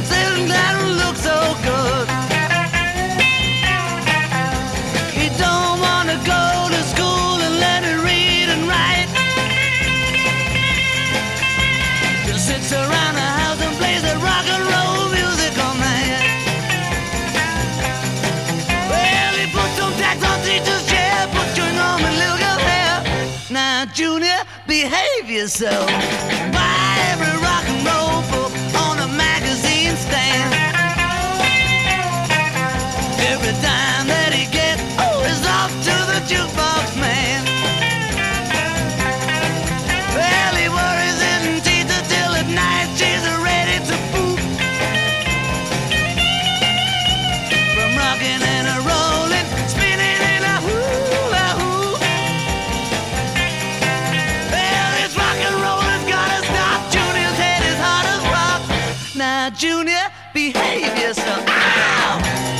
sitting down and look so good. He don't wanna go to school and learn to read and write. He sits around the house and plays the rock and roll music all night. Well, he put some tax on teacher's chair, put chewing on my little girl's hair. Now, Junior, behave yourself. Buy every rock and roll book on a magazine stand. Every dime that he gets, is off to the jukebox man. Well, he worries his teacher till at night she's ready to poop. From rocking and a rolling, spinning in a hula hoop. Well, this rock and roll has gotta stop. Junior's head is hard as rock. Now, Junior, behave yourself. Ow!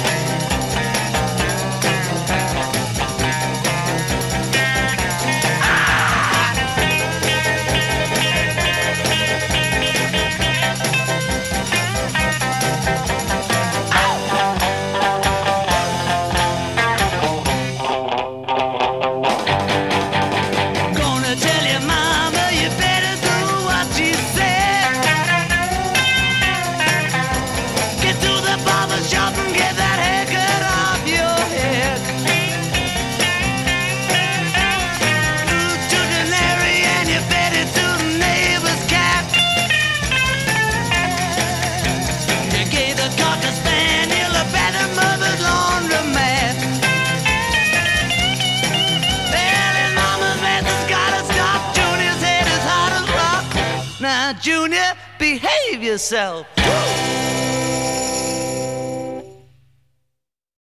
Gonna tell your mama you better do what she said. Get to the barber shop and get that haircut off your head. To Canary and you better to the neighbor's cat. You gave the cocker spaniel a bed and mother's laundromat. Well, his mama's mess has gotta stop. Junior's head is hard as rock. Now, Junior, behave yourself. Woo!